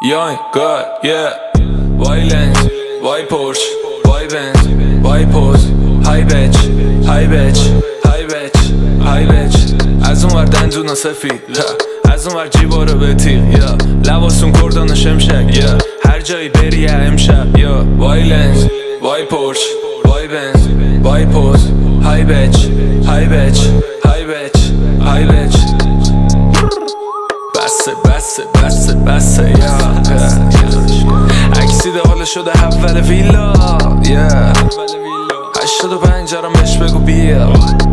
Young God, yeah. Why lens, why Porsche, why Benz, why pose. High bitch, high bitch, high bitch, high bitch. از اون ور دندونا سفید، از اون ور جیبا رو به تیغ، لباسون کردان و شمشک، هر جایی بری امشب. Why lens, why Porsche, why Benz, why pose. High bitch, high bitch, high bitch, high bitch. بسه اکسیده حالا شده اول ویلا 85 جارم بهش بگو بیا.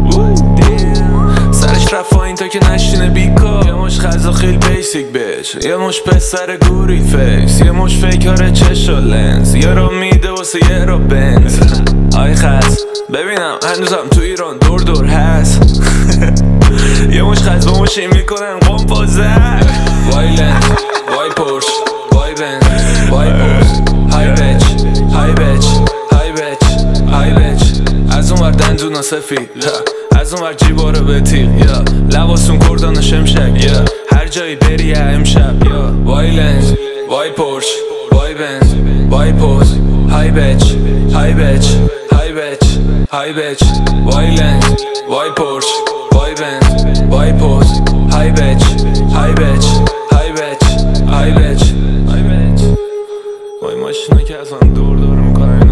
سرش رفت این تا که نشینه بیکا. یه مش خزا خیل بیسیک بیش، یه مش پسر گوری فیس، یه مش فیکاره چش و لنز، یه را میده واسه یه را بنز. آی خز ببینم هنوزم تو ایران دور هست. یه مش خز با مشی میکنن قم بازر. وای لنز، وای پورش، وای بنز، وای پورس. های بیچ، های بیچ، های بیچ، های بیچ. از اون ور دندونا سفید، از اون ور جیبا رو به تیغ، لباسون کردان و شمشک، هر جایی بری امشب. وای لنز، وای پورش، وای بنز، وای پوز. های بیچ، های بیچ، های بیچ، های بیچ. وای لنز، وای پورش، وای بنز، وای پوز. های بیچ، های بیچ، های بیچ، های بیچ، های بیچ. وای ماشینا که از من دور میکنن.